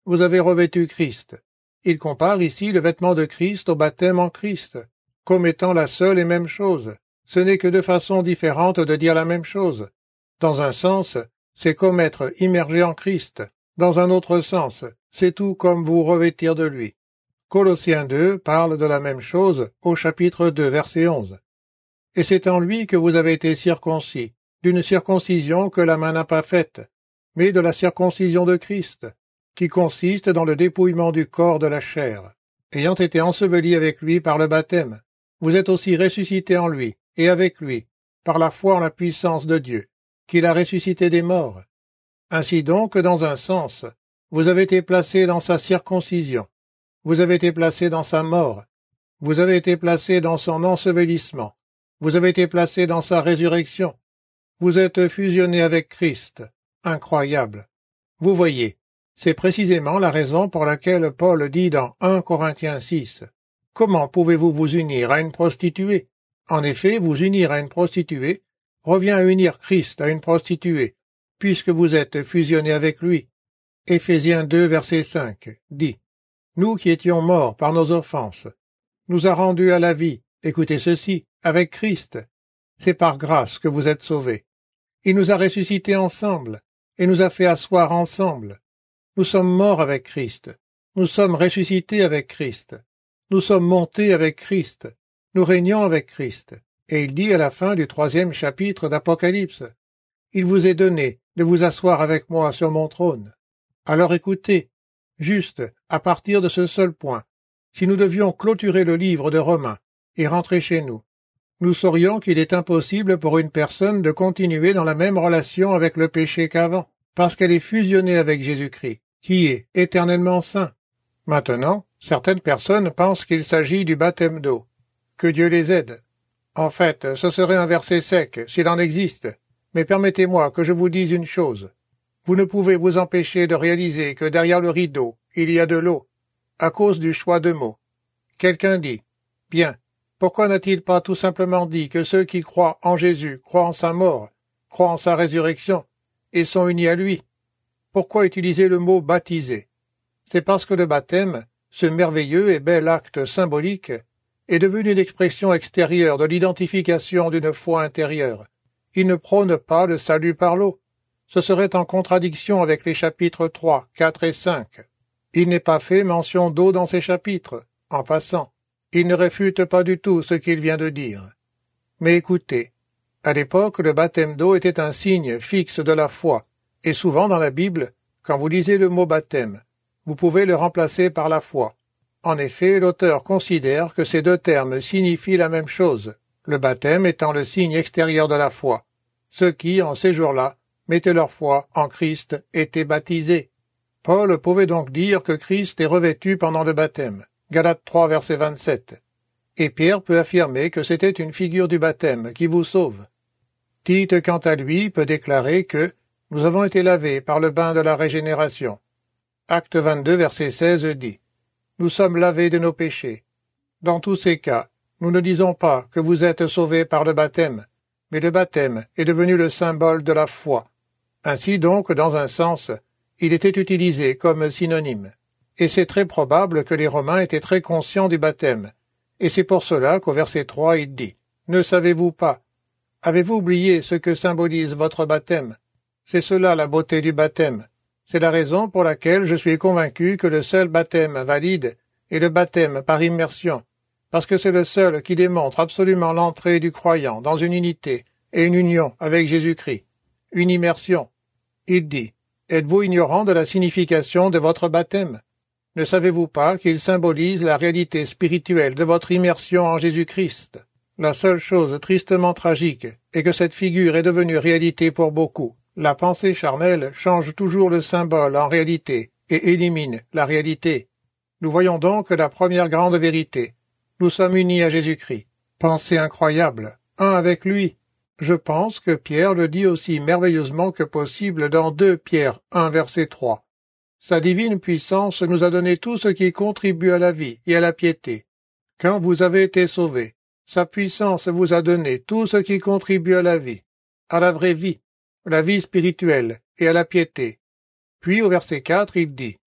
vous avez revêtu Christ. Il compare ici le vêtement de Christ au baptême en Christ, comme étant la seule et même chose. Ce n'est que deux façons différentes de dire la même chose. Dans un sens, c'est comme être immergé en Christ. Dans un autre sens, c'est tout comme vous revêtir de lui. Colossiens 2 parle de la même chose au chapitre 2, verset 11. Et c'est en lui que vous avez été circoncis, d'une circoncision que la main n'a pas faite, mais de la circoncision de Christ, qui consiste dans le dépouillement du corps de la chair. Ayant été ensevelis avec lui par le baptême, vous êtes aussi ressuscités en lui, et avec lui, par la foi en la puissance de Dieu, qui l'a ressuscité des morts. Ainsi donc, dans un sens, vous avez été placés dans sa circoncision, vous avez été placés dans sa mort, vous avez été placés dans son ensevelissement, vous avez été placés dans sa résurrection, vous êtes fusionnés avec Christ. Incroyable. Vous voyez, c'est précisément la raison pour laquelle Paul dit dans 1 Corinthiens 6, « Comment pouvez-vous vous unir à une prostituée ?» En effet, vous unir à une prostituée revient à unir Christ à une prostituée, puisque vous êtes fusionnés avec lui. Éphésiens 2, verset 5, dit, « Nous qui étions morts par nos offenses, nous a rendus à la vie, écoutez ceci, avec Christ. C'est par grâce que vous êtes sauvés. Il nous a ressuscités ensemble, et nous a fait asseoir ensemble. Nous sommes morts avec Christ. Nous sommes ressuscités avec Christ. Nous sommes montés avec Christ. Nous régnons avec Christ. » Et il dit à la fin du 3e chapitre d'Apocalypse, « Il vous est donné de vous asseoir avec moi sur mon trône. » Alors écoutez, juste à partir de ce seul point, si nous devions clôturer le livre de Romains et rentrer chez nous, nous saurions qu'il est impossible pour une personne de continuer dans la même relation avec le péché qu'avant, parce qu'elle est fusionnée avec Jésus-Christ, qui est éternellement saint. Maintenant, certaines personnes pensent qu'il s'agit du baptême d'eau. Que Dieu les aide. En fait, ce serait un verset sec, s'il en existe, mais permettez-moi que je vous dise une chose. Vous ne pouvez vous empêcher de réaliser que derrière le rideau, il y a de l'eau, à cause du choix de mots. Quelqu'un dit, « Bien, pourquoi n'a-t-il pas tout simplement dit que ceux qui croient en Jésus croient en sa mort, croient en sa résurrection, et sont unis à lui? Pourquoi utiliser le mot « baptiser » C'est parce que le baptême, ce merveilleux et bel acte symbolique, est devenu une expression extérieure de l'identification d'une foi intérieure. Il ne prône pas le salut par l'eau. Ce serait en contradiction avec les chapitres 3, 4 et 5. Il n'est pas fait mention d'eau dans ces chapitres, en passant. Il ne réfute pas du tout ce qu'il vient de dire. Mais écoutez, à l'époque, le baptême d'eau était un signe fixe de la foi, et souvent dans la Bible, quand vous lisez le mot baptême, vous pouvez le remplacer par la foi. En effet, l'auteur considère que ces deux termes signifient la même chose, le baptême étant le signe extérieur de la foi. Ceux qui, en ces jours-là, mettaient leur foi en Christ étaient baptisés. Paul pouvait donc dire que Christ est revêtu pendant le baptême. Galates 3, verset 27. Et Pierre peut affirmer que c'était une figure du baptême qui vous sauve. Tite, quant à lui, peut déclarer que « nous avons été lavés par le bain de la régénération ». Acte 22, verset 16 dit « Nous sommes lavés de nos péchés ». Dans tous ces cas, nous ne disons pas que vous êtes sauvés par le baptême, mais le baptême est devenu le symbole de la foi. Ainsi donc, dans un sens, il était utilisé comme synonyme. Et c'est très probable que les Romains étaient très conscients du baptême. Et c'est pour cela qu'au verset 3, il dit « Ne savez-vous pas? Avez-vous oublié ce que symbolise votre baptême? C'est cela la beauté du baptême. C'est la raison pour laquelle je suis convaincu que le seul baptême valide est le baptême par immersion, parce que c'est le seul qui démontre absolument l'entrée du croyant dans une unité et une union avec Jésus-Christ. Une immersion. Il dit « Êtes-vous ignorant de la signification de votre baptême? Ne savez-vous pas qu'il symbolise la réalité spirituelle de votre immersion en Jésus-Christ? La seule chose tristement tragique est que cette figure est devenue réalité pour beaucoup. La pensée charnelle change toujours le symbole en réalité et élimine la réalité. Nous voyons donc la première grande vérité. Nous sommes unis à Jésus-Christ. Pensée incroyable. Un avec lui. Je pense que Pierre le dit aussi merveilleusement que possible dans 2 Pierre 1 verset 3. Sa divine puissance nous a donné tout ce qui contribue à la vie et à la piété. Quand vous avez été sauvés, sa puissance vous a donné tout ce qui contribue à la vie, à la vraie vie, la vie spirituelle et à la piété. Puis au verset 4, il dit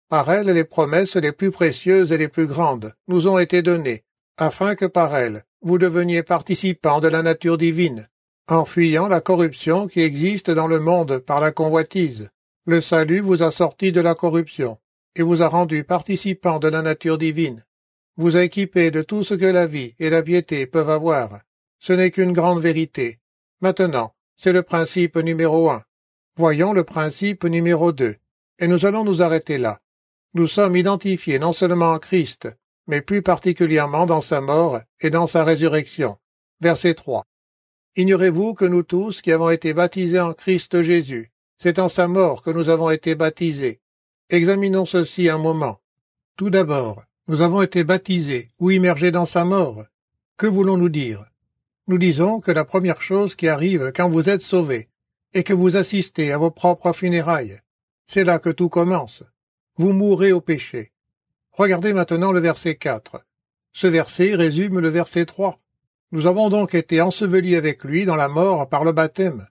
Par elle, les promesses les plus précieuses et les plus grandes nous ont été données, afin que par elles, vous deveniez participants de la nature divine, en fuyant la corruption qui existe dans le monde par la convoitise. Le salut vous a sorti de la corruption, et vous a rendu participants de la nature divine. Vous a équipé de tout ce que la vie et la piété peuvent avoir. Ce n'est qu'une grande vérité. Maintenant, c'est le principe numéro 1. Voyons le principe numéro 2, et nous allons nous arrêter là. Nous sommes identifiés non seulement en Christ, mais plus particulièrement dans sa mort et dans sa résurrection. Verset 3. Ignorez-vous que nous tous qui avons été baptisés en Christ Jésus, c'est en sa mort que nous avons été baptisés. Examinons ceci un moment. Tout d'abord, nous avons été baptisés ou immergés dans sa mort. Que voulons-nous dire? Nous disons que la première chose qui arrive quand vous êtes sauvés est que vous assistez à vos propres funérailles. C'est là que tout commence. Vous mourrez au péché. Regardez maintenant le verset 4. Ce verset résume le verset 3. Nous avons donc été ensevelis avec lui dans la mort par le baptême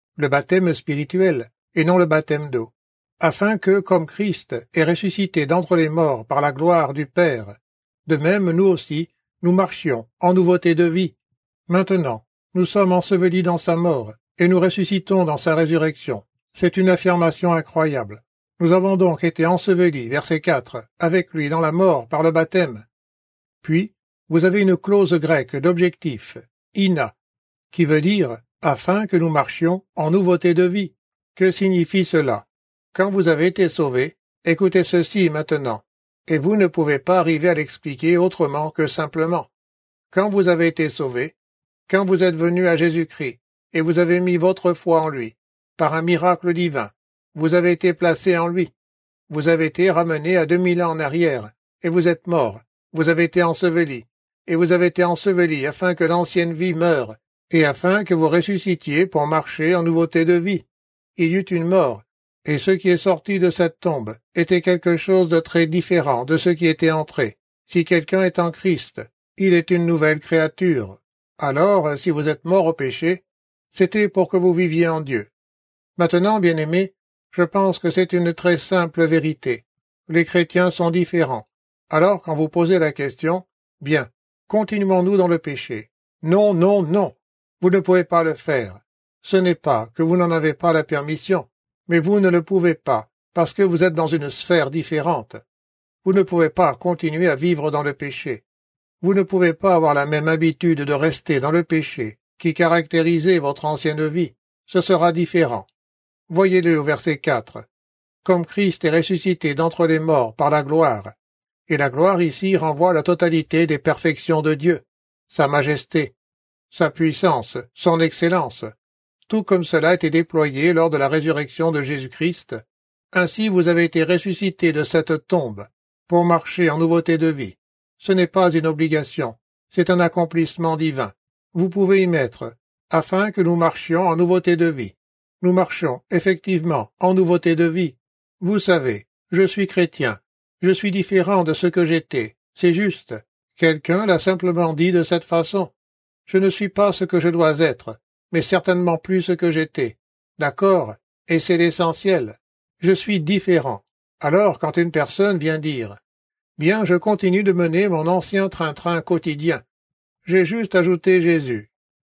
spirituel, et non le baptême d'eau, afin que, comme Christ est ressuscité d'entre les morts par la gloire du Père, de même nous aussi, nous marchions en nouveauté de vie. Maintenant, nous sommes ensevelis dans sa mort, et nous ressuscitons dans sa résurrection. C'est une affirmation incroyable. Nous avons donc été ensevelis, verset 4, avec lui dans la mort par le baptême. Puis, vous avez une clause grecque d'objectif, ina, qui veut dire « afin que nous marchions en nouveauté de vie ». Que signifie cela? Quand vous avez été sauvés, écoutez ceci maintenant, et vous ne pouvez pas arriver à l'expliquer autrement que simplement. Quand vous avez été sauvés, quand vous êtes venus à Jésus-Christ, et vous avez mis votre foi en lui, par un miracle divin, vous avez été placés en lui. Vous avez été ramenés à 2000 ans en arrière, et vous êtes morts. Vous avez été ensevelis, et vous avez été ensevelis afin que l'ancienne vie meure, et afin que vous ressuscitiez pour marcher en nouveauté de vie. Il y eut une mort, et ce qui est sorti de cette tombe était quelque chose de très différent de ce qui était entré. Si quelqu'un est en Christ, il est une nouvelle créature. Alors, si vous êtes mort au péché, c'était pour que vous viviez en Dieu. Maintenant, bien-aimés, je pense que c'est une très simple vérité. Les chrétiens sont différents. Alors, quand vous posez la question, bien, continuons-nous dans le péché? Non, non, non. Vous ne pouvez pas le faire. Ce n'est pas que vous n'en avez pas la permission, mais vous ne le pouvez pas, parce que vous êtes dans une sphère différente. Vous ne pouvez pas continuer à vivre dans le péché. Vous ne pouvez pas avoir la même habitude de rester dans le péché qui caractérisait votre ancienne vie. Ce sera différent. Voyez-le au verset 4. Comme Christ est ressuscité d'entre les morts par la gloire, et la gloire ici renvoie à la totalité des perfections de Dieu, sa majesté, sa puissance, son excellence, tout comme cela a été déployé lors de la résurrection de Jésus-Christ. Ainsi vous avez été ressuscités de cette tombe, pour marcher en nouveauté de vie. Ce n'est pas une obligation, c'est un accomplissement divin. Vous pouvez y mettre, afin que nous marchions en nouveauté de vie. Nous marchons, effectivement, en nouveauté de vie. Vous savez, je suis chrétien. Je suis différent de ce que j'étais. C'est juste. Quelqu'un l'a simplement dit de cette façon. Je ne suis pas ce que je dois être, mais certainement plus ce que j'étais. D'accord? Et c'est l'essentiel. Je suis différent. Alors, quand une personne vient dire « Bien, je continue de mener mon ancien train-train quotidien. J'ai juste ajouté Jésus. »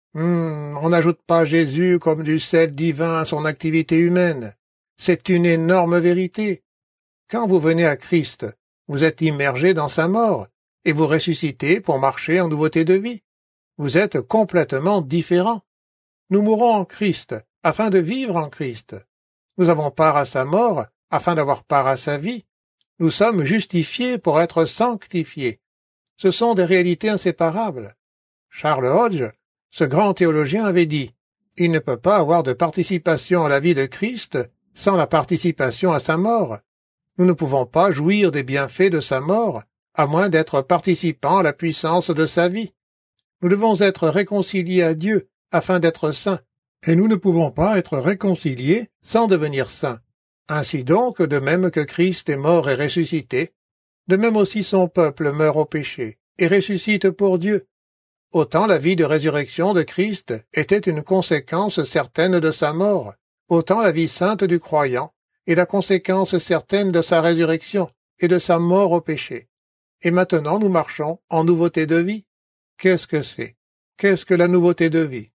On n'ajoute pas Jésus comme du sel divin à son activité humaine. C'est une énorme vérité. Quand vous venez à Christ, vous êtes immergé dans sa mort, et vous ressuscitez pour marcher en nouveauté de vie. Vous êtes complètement différent. Nous mourons en Christ, afin de vivre en Christ. Nous avons part à sa mort, afin d'avoir part à sa vie. Nous sommes justifiés pour être sanctifiés. Ce sont des réalités inséparables. Charles Hodge, ce grand théologien, avait dit « Il ne peut pas avoir de participation à la vie de Christ sans la participation à sa mort. Nous ne pouvons pas jouir des bienfaits de sa mort, à moins d'être participants à la puissance de sa vie. Nous devons être réconciliés à Dieu, afin d'être saints, et nous ne pouvons pas être réconciliés sans devenir saints. Ainsi donc, de même que Christ est mort et ressuscité, de même aussi son peuple meurt au péché, et ressuscite pour Dieu. Autant la vie de résurrection de Christ était une conséquence certaine de sa mort, autant la vie sainte du croyant est la conséquence certaine de sa résurrection. et de sa mort au péché. Et maintenant nous marchons en nouveauté de vie. Qu'est-ce que c'est? Qu'est-ce que la nouveauté de vie?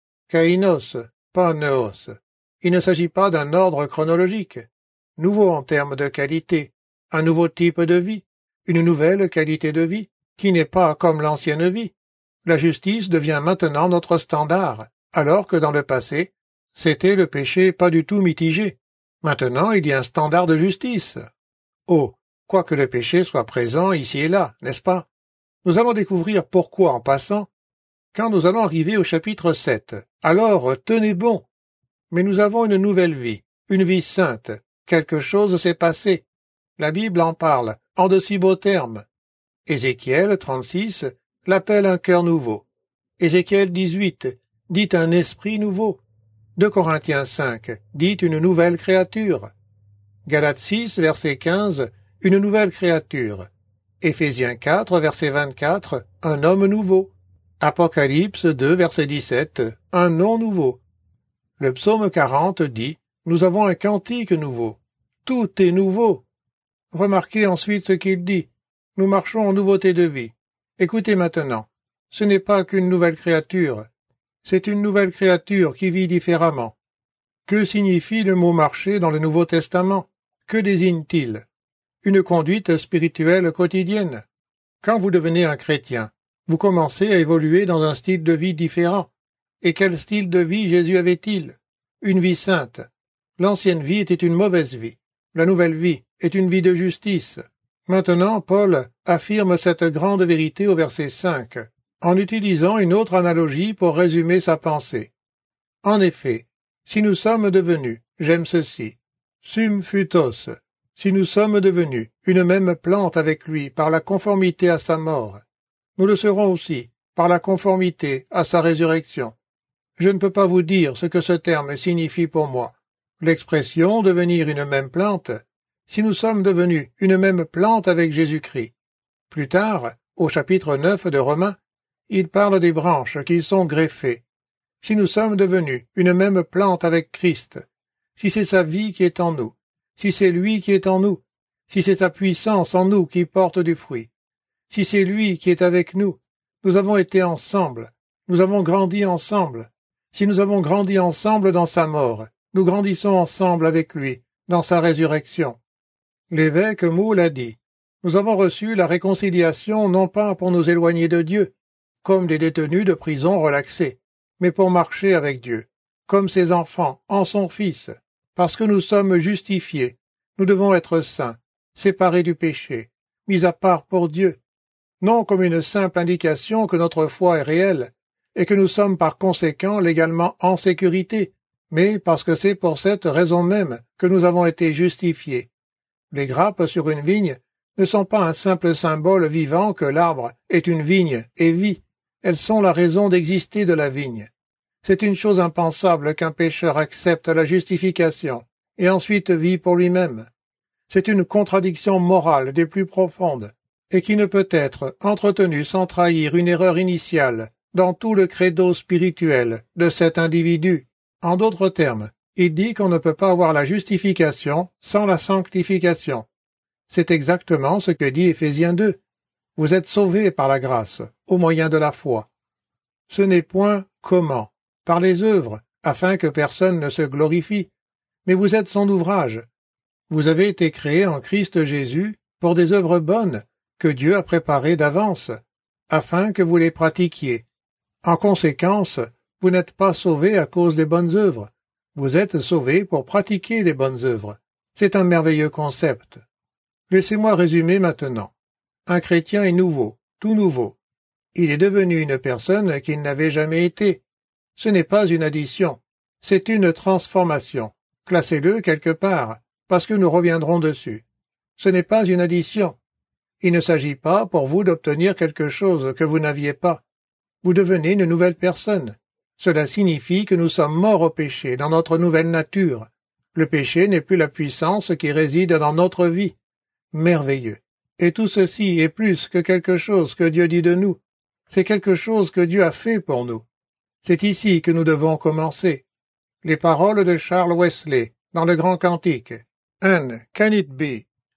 Kainos, pas neos. Il ne s'agit pas d'un ordre chronologique. Nouveau en termes de qualité, un nouveau type de vie, une nouvelle qualité de vie, qui n'est pas comme l'ancienne vie. La justice devient maintenant notre standard, alors que dans le passé, c'était le péché pas du tout mitigé. Maintenant, il y a un standard de justice. Oh, quoique le péché soit présent ici et là, n'est-ce pas? Nous allons découvrir pourquoi en passant, quand nous allons arriver au chapitre 7. Alors, tenez bon. Mais nous avons une nouvelle vie, une vie sainte. Quelque chose s'est passé. La Bible en parle, en de si beaux termes. Ézéchiel 36 l'appelle un cœur nouveau. Ézéchiel 18 dit un esprit nouveau. 2 Corinthiens 5 dit une nouvelle créature. Galates 6, verset 15, une nouvelle créature. Éphésiens 4, verset 24, un homme nouveau. Apocalypse 2, verset 17, un nom nouveau. Le psaume 40 dit, nous avons un cantique nouveau. Tout est nouveau. Remarquez ensuite ce qu'il dit. Nous marchons en nouveauté de vie. Écoutez maintenant. Ce n'est pas qu'une nouvelle créature. C'est une nouvelle créature qui vit différemment. Que signifie le mot marcher dans le Nouveau Testament? Que désigne-t-il? Une conduite spirituelle quotidienne. Quand vous devenez un chrétien, vous commencez à évoluer dans un style de vie différent. Et quel style de vie Jésus avait-il? Une vie sainte. L'ancienne vie était une mauvaise vie. La nouvelle vie est une vie de justice. Maintenant, Paul affirme cette grande vérité au verset 5, en utilisant une autre analogie pour résumer sa pensée. En effet, si nous sommes devenus, j'aime ceci, sum futos, si nous sommes devenus une même plante avec lui par la conformité à sa mort, nous le serons aussi par la conformité à sa résurrection. Je ne peux pas vous dire ce que ce terme signifie pour moi. L'expression « devenir une même plante », si nous sommes devenus une même plante avec Jésus-Christ. Plus tard, au chapitre 9 de Romains, il parle des branches qui sont greffées. Si nous sommes devenus une même plante avec Christ, si c'est sa vie qui est en nous, si c'est lui qui est en nous, si c'est sa puissance en nous qui porte du fruit, si c'est lui qui est avec nous, nous avons été ensemble, nous avons grandi ensemble. Si nous avons grandi ensemble dans sa mort, nous grandissons ensemble avec lui dans sa résurrection. L'évêque Moule a dit, « Nous avons reçu la réconciliation non pas pour nous éloigner de Dieu, comme des détenus de prison relaxés, mais pour marcher avec Dieu, comme ses enfants en son Fils. Parce que nous sommes justifiés, nous devons être saints, séparés du péché, mis à part pour Dieu, non comme une simple indication que notre foi est réelle, et que nous sommes par conséquent légalement en sécurité, mais parce que c'est pour cette raison même que nous avons été justifiés. Les grappes sur une vigne ne sont pas un simple symbole vivant que l'arbre est une vigne et vit, elles sont la raison d'exister de la vigne. C'est une chose impensable qu'un pécheur accepte la justification et ensuite vit pour lui-même. C'est une contradiction morale des plus profondes, et qui ne peut être entretenue sans trahir une erreur initiale dans tout le credo spirituel de cet individu. En d'autres termes, il dit qu'on ne peut pas avoir la justification sans la sanctification. C'est exactement ce que dit Éphésiens 2. Vous êtes sauvés par la grâce, au moyen de la foi. Ce n'est point comment, par les œuvres, afin que personne ne se glorifie, mais vous êtes son ouvrage. Vous avez été créés en Christ Jésus pour des œuvres bonnes que Dieu a préparées d'avance, afin que vous les pratiquiez. En conséquence, vous n'êtes pas sauvés à cause des bonnes œuvres. Vous êtes sauvés pour pratiquer les bonnes œuvres. C'est un merveilleux concept. Laissez-moi résumer maintenant. Un chrétien est nouveau, tout nouveau. Il est devenu une personne qu'il n'avait jamais été. Ce n'est pas une addition, c'est une transformation. Classez-le quelque part, parce que nous reviendrons dessus. Ce n'est pas une addition. Il ne s'agit pas pour vous d'obtenir quelque chose que vous n'aviez pas. Vous devenez une nouvelle personne. Cela signifie que nous sommes morts au péché dans notre nouvelle nature. Le péché n'est plus la puissance qui réside dans notre vie. Merveilleux. Et tout ceci est plus que quelque chose que Dieu dit de nous. C'est quelque chose que Dieu a fait pour nous. C'est ici que nous devons commencer. Les paroles de Charles Wesley dans le Grand Cantique. And can it be?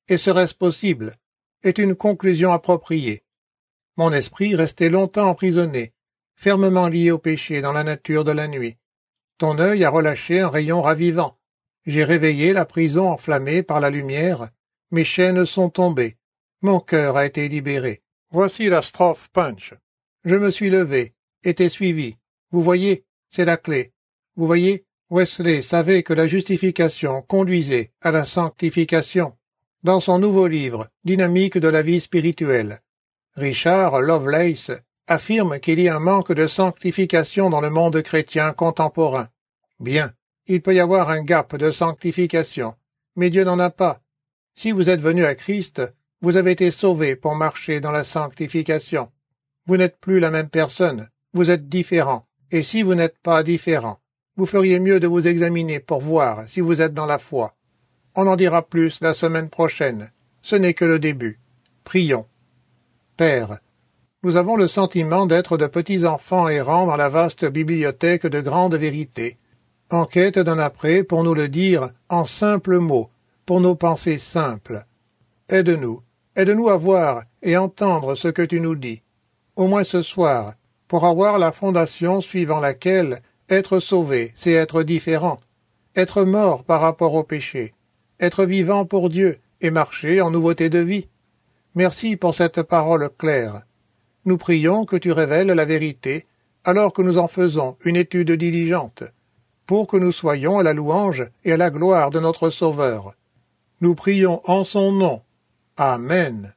Et serait-ce possible? Est une conclusion appropriée. Mon esprit restait longtemps emprisonné, fermement lié au péché dans la nature de la nuit. Ton œil a relâché un rayon ravivant. J'ai réveillé la prison enflammée par la lumière. Mes chaînes sont tombées. Mon cœur a été libéré. Voici la strophe punch. Je me suis levé, et t'ai suivi. Vous voyez, c'est la clé. Vous voyez, Wesley savait que la justification conduisait à la sanctification. Dans son nouveau livre, Dynamique de la vie spirituelle, Richard Lovelace affirme qu'il y a un manque de sanctification dans le monde chrétien contemporain. Bien, il peut y avoir un gap de sanctification, mais Dieu n'en a pas. Si vous êtes venu à Christ, vous avez été sauvé pour marcher dans la sanctification. Vous n'êtes plus la même personne, vous êtes différent, et si vous n'êtes pas différent, vous feriez mieux de vous examiner pour voir si vous êtes dans la foi. On en dira plus la semaine prochaine. Ce n'est que le début. Prions. Père, nous avons le sentiment d'être de petits enfants errants dans la vaste bibliothèque de grandes vérités, en quête d'un après pour nous le dire en simples mots, pour nos pensées simples. Aide-nous à voir et entendre ce que tu nous dis, au moins ce soir, pour avoir la fondation suivant laquelle être sauvé, c'est être différent, être mort par rapport au péché, être vivant pour Dieu et marcher en nouveauté de vie. Merci pour cette parole claire. Nous prions que tu révèles la vérité alors que nous en faisons une étude diligente, pour que nous soyons à la louange et à la gloire de notre Sauveur. Nous prions en son nom. Amen.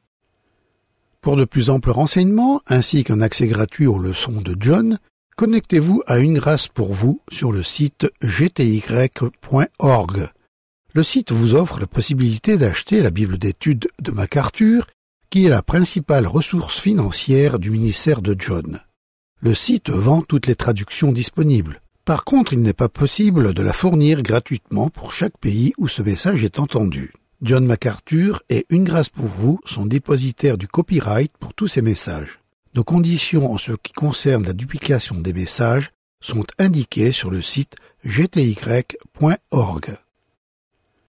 Pour de plus amples renseignements, ainsi qu'un accès gratuit aux leçons de John, connectez-vous à Une Grâce pour vous sur le site gty.org. Le site vous offre la possibilité d'acheter la Bible d'études de MacArthur, qui est la principale ressource financière du ministère de John. Le site vend toutes les traductions disponibles. Par contre, il n'est pas possible de la fournir gratuitement pour chaque pays où ce message est entendu. John MacArthur et Une Grâce pour vous sont dépositaires du copyright pour tous ces messages. Nos conditions en ce qui concerne la duplication des messages sont indiquées sur le site gty.org.